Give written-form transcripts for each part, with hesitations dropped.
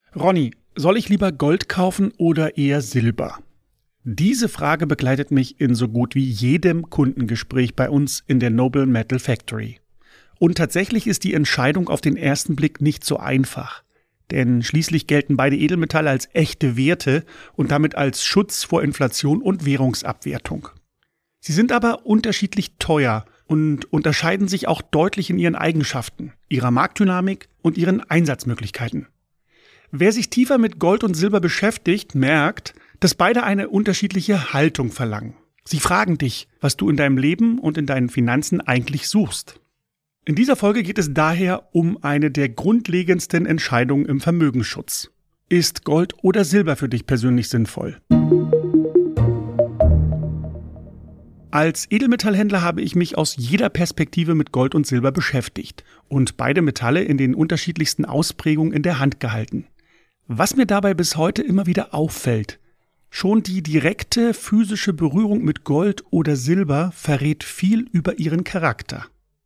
Ronny, soll ich lieber Gold kaufen oder eher Silber? Diese Frage begleitet mich in so gut wie jedem Kundengespräch bei uns in der Noble Metal Factory. Und tatsächlich ist die Entscheidung auf den ersten Blick nicht so einfach. Denn schließlich gelten beide Edelmetalle als echte Werte und damit als Schutz vor Inflation und Währungsabwertung. Sie sind aber unterschiedlich teuer und unterscheiden sich auch deutlich in ihren Eigenschaften, ihrer Marktdynamik und ihren Einsatzmöglichkeiten. Wer sich tiefer mit Gold und Silber beschäftigt, merkt, dass beide eine unterschiedliche Haltung verlangen. Sie fragen dich, was du in deinem Leben und in deinen Finanzen eigentlich suchst. In dieser Folge geht es daher um eine der grundlegendsten Entscheidungen im Vermögensschutz. Ist Gold oder Silber für dich persönlich sinnvoll? Als Edelmetallhändler habe ich mich aus jeder Perspektive mit Gold und Silber beschäftigt und beide Metalle in den unterschiedlichsten Ausprägungen in der Hand gehalten. Was mir dabei bis heute immer wieder auffällt: Schon die direkte physische Berührung mit Gold oder Silber verrät viel über ihren Charakter.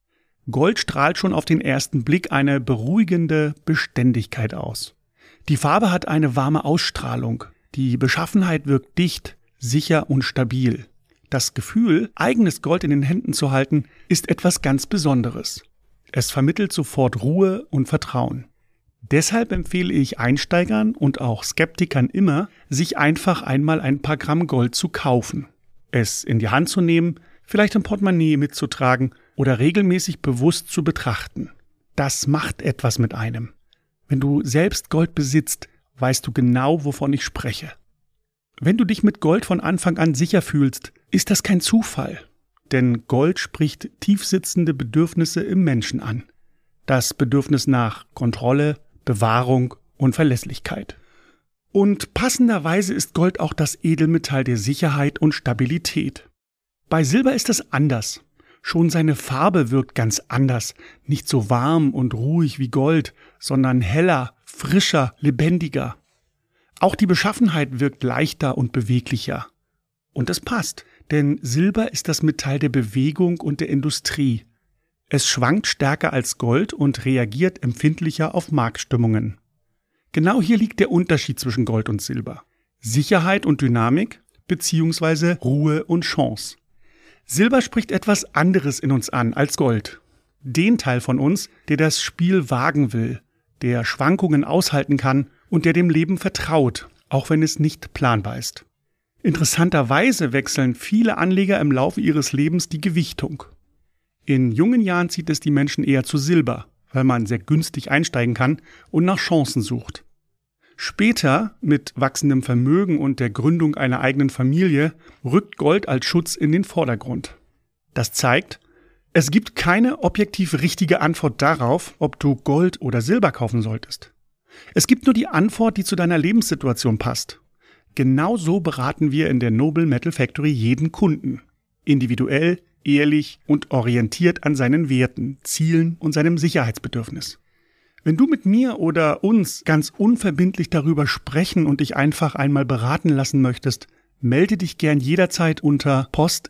Gold strahlt schon auf den ersten Blick eine beruhigende Beständigkeit aus. Die Farbe hat eine warme Ausstrahlung. Die Beschaffenheit wirkt dicht, sicher und stabil. Das Gefühl, eigenes Gold in den Händen zu halten, ist etwas ganz Besonderes. Es vermittelt sofort Ruhe und Vertrauen. Deshalb empfehle ich Einsteigern und auch Skeptikern immer, sich einfach einmal ein paar Gramm Gold zu kaufen, es in die Hand zu nehmen, vielleicht im Portemonnaie mitzutragen oder regelmäßig bewusst zu betrachten. Das macht etwas mit einem. Wenn du selbst Gold besitzt, weißt du genau, wovon ich spreche. Wenn du dich mit Gold von Anfang an sicher fühlst, ist das kein Zufall. Denn Gold spricht tiefsitzende Bedürfnisse im Menschen an. Das Bedürfnis nach Kontrolle, Bewahrung und Verlässlichkeit. Und passenderweise ist Gold auch das Edelmetall der Sicherheit und Stabilität. Bei Silber ist das anders. Schon seine Farbe wirkt ganz anders, nicht so warm und ruhig wie Gold, sondern heller, frischer, lebendiger. Auch die Beschaffenheit wirkt leichter und beweglicher. Und es passt, denn Silber ist das Metall der Bewegung und der Industrie. Es schwankt stärker als Gold und reagiert empfindlicher auf Marktstimmungen. Genau hier liegt der Unterschied zwischen Gold und Silber. Sicherheit und Dynamik bzw. Ruhe und Chance. Silber spricht etwas anderes in uns an als Gold. Den Teil von uns, der das Spiel wagen will, der Schwankungen aushalten kann und der dem Leben vertraut, auch wenn es nicht planbar ist. Interessanterweise wechseln viele Anleger im Laufe ihres Lebens die Gewichtung. In jungen Jahren zieht es die Menschen eher zu Silber, weil man sehr günstig einsteigen kann und nach Chancen sucht. Später, mit wachsendem Vermögen und der Gründung einer eigenen Familie, rückt Gold als Schutz in den Vordergrund. Das zeigt, es gibt keine objektiv richtige Antwort darauf, ob du Gold oder Silber kaufen solltest. Es gibt nur die Antwort, die zu deiner Lebenssituation passt. Genau so beraten wir in der Noble Metal Factory jeden Kunden. Individuell, ehrlich und orientiert an seinen Werten, Zielen und seinem Sicherheitsbedürfnis. Wenn du mit mir oder uns ganz unverbindlich darüber sprechen und dich einfach einmal beraten lassen möchtest, melde dich gern jederzeit unter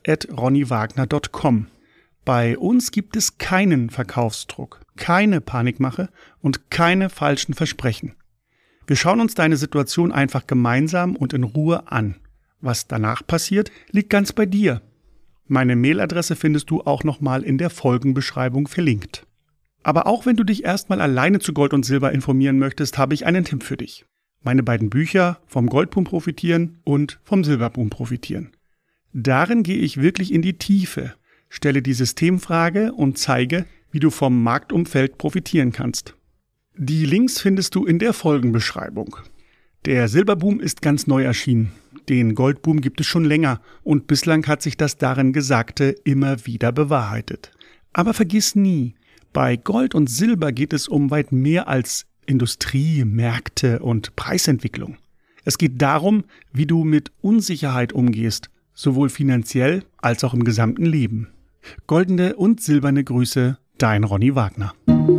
post@ronnywagner.com. Bei uns gibt es keinen Verkaufsdruck, keine Panikmache und keine falschen Versprechen. Wir schauen uns deine Situation einfach gemeinsam und in Ruhe an. Was danach passiert, liegt ganz bei dir. Meine Mailadresse findest du auch nochmal in der Folgenbeschreibung verlinkt. Aber auch wenn du dich erstmal alleine zu Gold und Silber informieren möchtest, habe ich einen Tipp für dich. Meine beiden Bücher Vom Goldboom profitieren und Vom Silberboom profitieren. Darin gehe ich wirklich in die Tiefe, stelle die Systemfrage und zeige, wie du vom Marktumfeld profitieren kannst. Die Links findest du in der Folgenbeschreibung. Der Silberboom ist ganz neu erschienen. Den Goldboom gibt es schon länger und bislang hat sich das darin Gesagte immer wieder bewahrheitet. Aber vergiss nie, bei Gold und Silber geht es um weit mehr als Industrie, Märkte und Preisentwicklung. Es geht darum, wie du mit Unsicherheit umgehst, sowohl finanziell als auch im gesamten Leben. Goldene und silberne Grüße, dein Ronny Wagner.